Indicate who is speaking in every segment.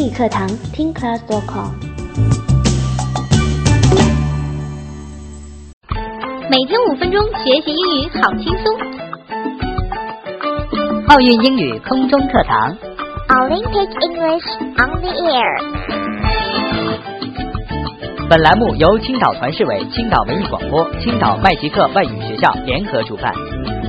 Speaker 1: 英语课堂听 class.com。
Speaker 2: 每天5分钟学习英语好轻松。
Speaker 3: 奥运英语空中课堂
Speaker 2: Olympic English on the air。
Speaker 3: 本栏目由青岛团市委、青岛文艺广播、青岛麦吉克外语学校联合主办。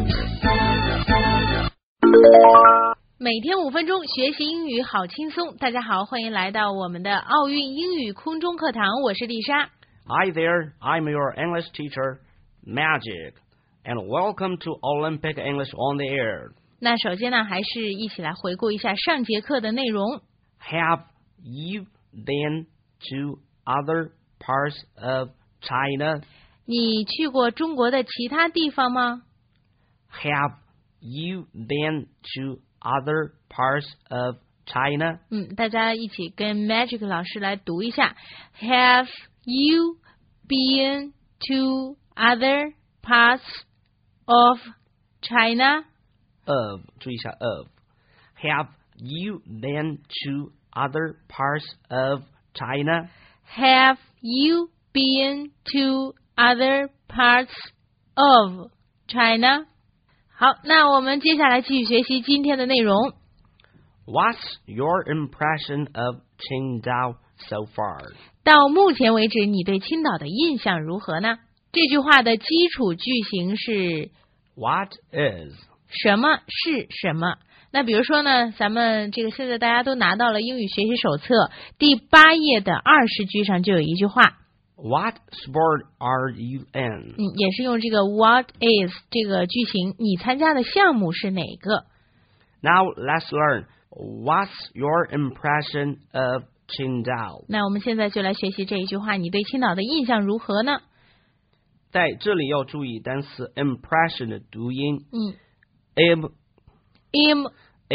Speaker 4: 每天5分钟学习英语好轻松。大家好，欢迎来到我们的奥运英语空中课堂，我是丽莎。
Speaker 5: Hi there, I'm your English teacher, Magic, and welcome to Olympic English on the air.
Speaker 4: 那首先呢，还是一起来回顾一下上节课的内容。
Speaker 5: Have you been to other parts of China?
Speaker 4: 你去过中国的其他地方吗？
Speaker 5: Have you been to other parts of China?
Speaker 4: 大家一起跟 Magic 老师来读一下。 Have you been to other parts of China?
Speaker 5: Of, 注意一下 of. Have you been to other parts of China?
Speaker 4: Have you been to other parts of China? 好，那我们接下来继续学习今天的内容。
Speaker 5: What's your impression of Qingdao so far?
Speaker 4: 到目前为止，你对青岛的印象如何呢？这句话的基础句型是
Speaker 5: What is?
Speaker 4: 什么是什么？那比如说呢，咱们这个现在大家都拿到了英语学习手册第8页的20句上就有一句话。
Speaker 5: What sport are you in?
Speaker 4: 也是用这个 what is 这个句型，你参加的项目是哪个？
Speaker 5: Now let's learn. What's your impression of Qingdao?
Speaker 4: 那我们现在就来学习这一句话，你对青岛的印象如何呢？
Speaker 5: 在这里要注意单词 impression 的读音。
Speaker 4: im
Speaker 5: m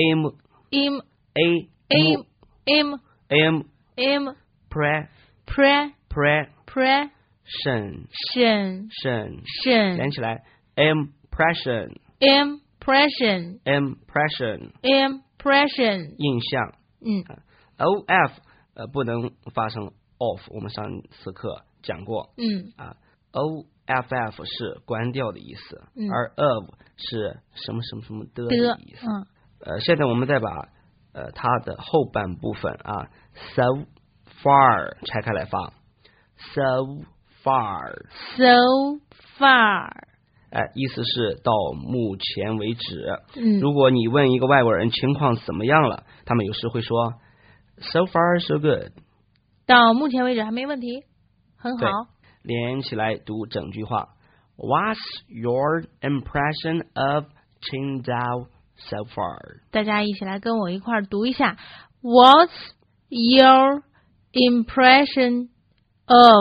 Speaker 4: im
Speaker 5: a
Speaker 4: im im
Speaker 5: m
Speaker 4: im
Speaker 5: pre
Speaker 4: pre
Speaker 5: pre
Speaker 4: pre
Speaker 5: 审
Speaker 4: 审
Speaker 5: 审
Speaker 4: 审
Speaker 5: 连起来 impression
Speaker 4: impression
Speaker 5: impression
Speaker 4: impression
Speaker 5: 印象。of 不能发成 off， 我们上次课讲过。off 是关掉的意思，而 of 是什么什么什么的意思。现在我们再把它的后半部分so far 拆开来放 so far
Speaker 4: so far
Speaker 5: 意思是到目前为止。如果你问一个外国人情况怎么样了，他们有时会说 so far so good，
Speaker 4: 到目前为止还没问题，很好。
Speaker 5: 连起来读整句话。 What's your impression of Qingdao so far?
Speaker 4: 大家一起来跟我一块儿读一下。 What's your impression of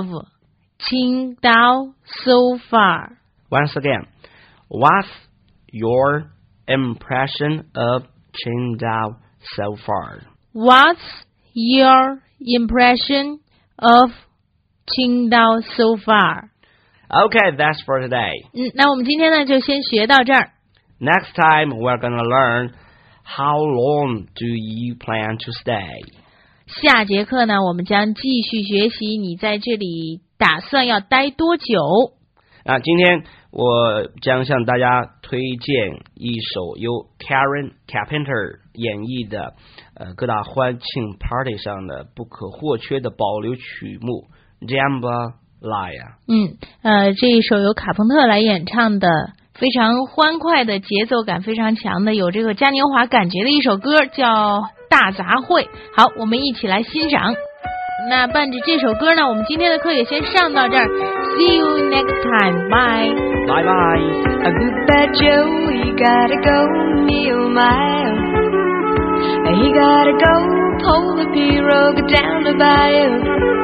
Speaker 4: Qingdao so far?
Speaker 5: Once again, what's your impression of Qingdao so far?
Speaker 4: What's your impression of Qingdao so far?
Speaker 5: Okay, that's for today.
Speaker 4: 那我们今天呢就先学到这儿。
Speaker 5: Next time, we're going to learn how long do you plan to stay?
Speaker 4: 下节课呢，我们将继续学习你在这里打算要待多久。
Speaker 5: 今天我将向大家推荐一首由 Karen Carpenter 演绎的各大欢庆 party 上的不可或缺的保留曲目 Jambalaya。
Speaker 4: 这一首由卡朋特来演唱的，非常欢快的节奏感非常强的，有这个嘉年华感觉的一首歌，叫大杂烩。好，我们一起来欣赏。那伴着这首歌呢，我们今天的课也先上到这儿。 See you next time. Bye.
Speaker 5: Bye bye.
Speaker 6: A good bad Joe, he gotta go, me oh my oh. He gotta go, pull the pirogue down the bayou.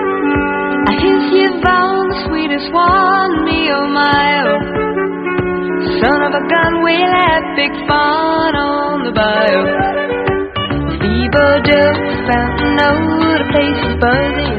Speaker 6: I hear you found the sweetest one, me oh my oh. Son of a gun, we'll have big fun on the bayou. Fever Joe fountain, oh, the place is buzzing.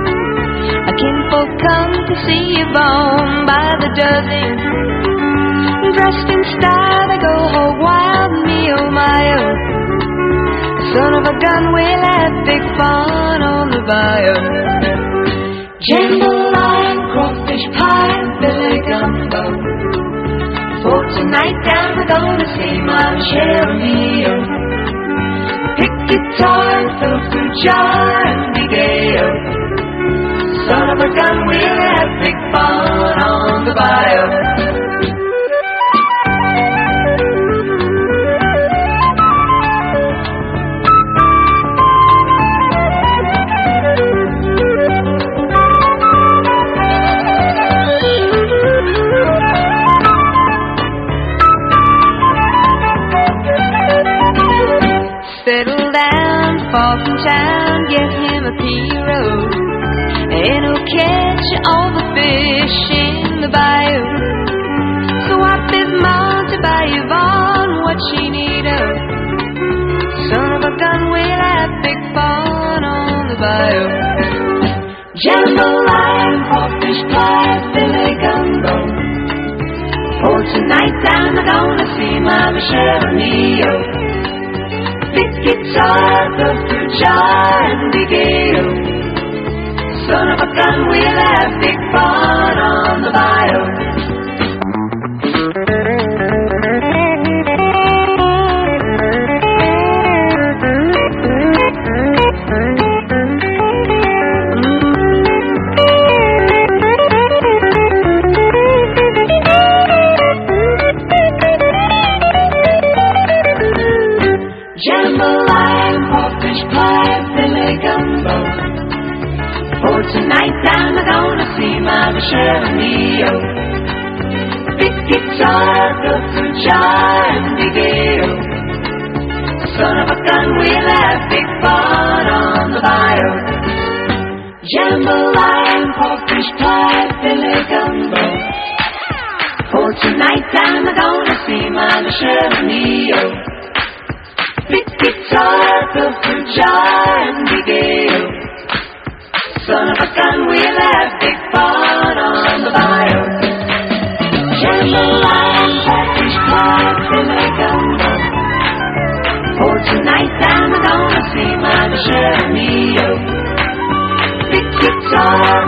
Speaker 6: Kinfolk come to see you born by the dozen. Dressed in style, they go hog wild, me oh my oh. Son of a gun, we'll have have big fun on the bayou. Jambalaya, crawfish pie, Billy Gumbo. For tonight down we're gonna see my Michelle O'Neill. Pick guitar, fill fruit jar, and be gay. Son of a gun, we'll have big fun on the bayou. Settle down, fall from town, get him a pirogue, and he'll catch all the fish in the bayou. So up his mom to buy Yvonne what she need of. Son of a gun, we'll have big fun on the bayou. Jambalaya, crawfish pie, Billy Gumbo. For tonight down we're gonna see my Michelle O'Neill. Big guitar, the fruit jar, and big ale. Son of a gun, we'll have big fun on the bayou. Jambalaya, crawfish pie, Billy Gumbo. For tonight down we're gonna see my Michelle O'Neill. Big guitar, the fruit jar, and big ale. Son of a gun, we'll have big fun on the bayou. Jambalaya, crawfish pie, Billy Gumbo. For tonight down we're gonna see my Michelle O'Neill. Big guitar, the fruit jar, and big ale. Son of a gun, we'll have big fun on the bayou. Jambalaya, crawfish pie, Billy Gumbo. For tonight down we're gonna see my Michelle O'Neill. Big guitar,